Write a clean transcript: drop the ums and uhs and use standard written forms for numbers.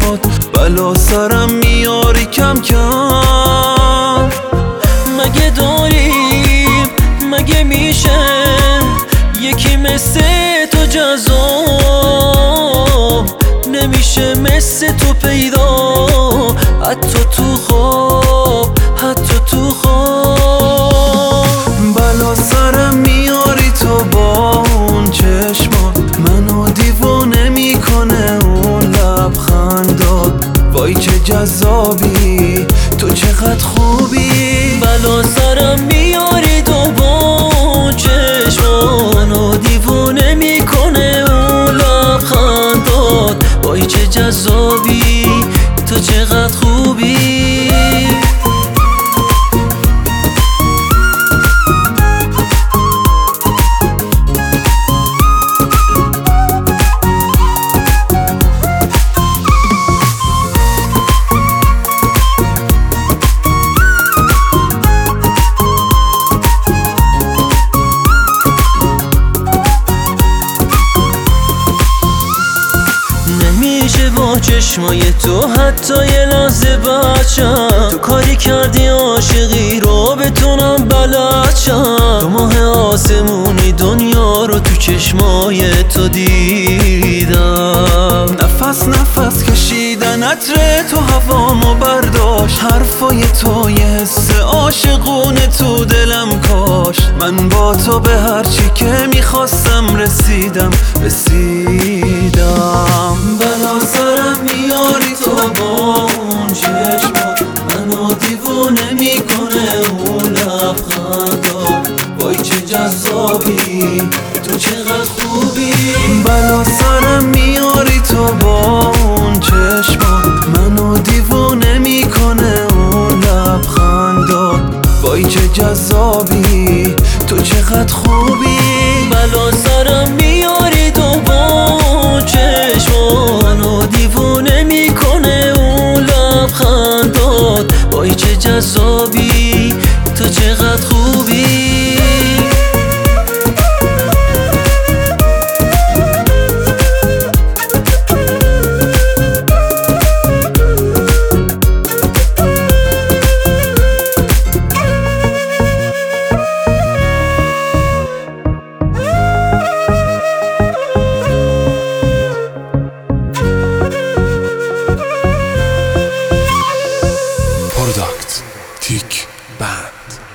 چشمات بلا سرم میاری کم کم. مگه داریم مگه میشه یکی مثل تو جذاب؟ نمیشه مثل تو پیدا حتی تو خواب، حتی تو خواب. بلا سرم میاری تو با اون چشمات، منو دیوونه میکنه اون لبخندات. وای چه جذابی تو، چقدر خوبی. بلا سرم میاری تو با اون چشمات، منو دیوونه میکنه اون لبخندات. وای چه جذابی تو، چقدر خوبی. نمیشه با چشمای تو حتی یه لحظه بچم. تو کاری کردی عاشقی رو بتونم بلدشم. تو ماه آسمونی دنیا رو تو چشمای تو دیدم. نفس نفس کشیدن عطر تو هوامو برداشت. حرفای تو یه حس عاشقونه تو دلم کاشت. من با تو به هرچی که میخواستم رسیدم. بلا سرم میاری تو با اون چشمات، منو دیوونه میکنه اون لبخندات. وای چه جذابی تو، چقدر خوبی. بلا سرم میاری تو با اون چشمات، منو دیوونه میکنه اون لبخندات. وای چه جذابی تو، چقدر خوبی. بلا سرم میاری تو با اون چشمات، منو دیوونه میکنه اون لبخندات. وای چه جذابی تو، چقدر خوبی. پروداکت تیک بند.